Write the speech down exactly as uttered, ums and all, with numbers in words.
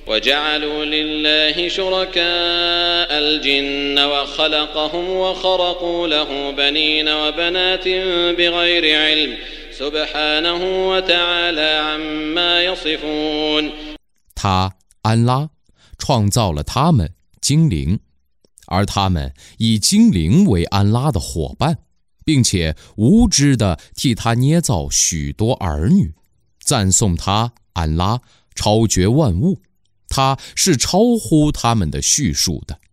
وجعلوا لله شركاء الجن وخلقهم وخرقوا له بنين وبنات بغير علم سبحانه وتعالى عما يصفون。 他安拉创造了他们精灵，而他们以精灵为安拉的伙伴，并且无知地替他捏造许多儿女，赞颂他安拉超绝万物，他是超乎他们的叙述的。